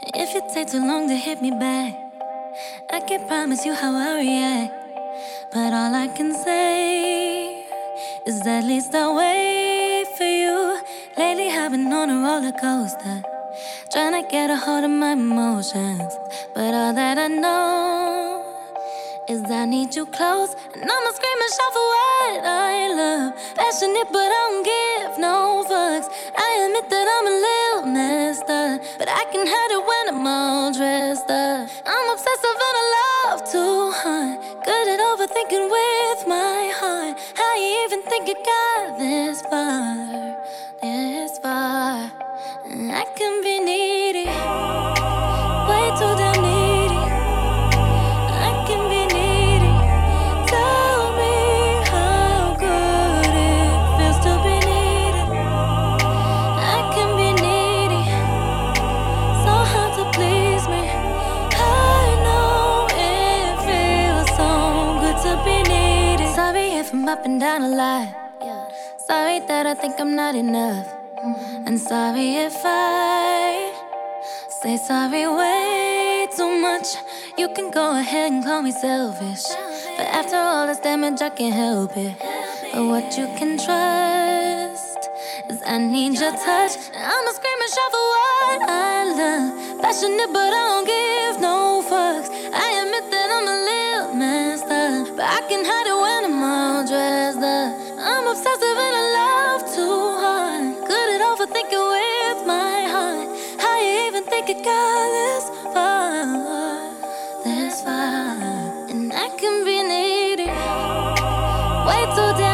If it takes too long to hit me back, I can't promise you how I react. But all I can say is at least I'll wait for you. Lately I've been on a roller coaster, trying to get a hold of my emotions. But all that I know is I need you close, and I'ma scream and shout for what I love. Passionate, but I don't give no fucks. I admit that I'm a little messed up, but I can hide it when I'm all dressed up. I'm obsessive and I love too hard, good at overthinking with my heart. How you even think it got this far, this far? I can be needy, way too damn needy. I can be needy. Tell me how good it feels to be needed. I can be needy, so hard to please me. I know it feels so good to be needed. Sorry if I'm up and down a lot. Sorry that I think I'm not enough. And sorry if I say sorry way too much. You can go ahead and call me selfish, but after all this damage I can't help it. But what you can trust is I need your touch. I'ma scream and shout for what I love. Passionate but I don't give no fucks. I admit that I'm a little messed up, but I can hide it when I'm all dressed up. I'm obsessive and I love too hard, good at overthinking with my heart. How you even think it got this far, this far? And I can be needy, way too damn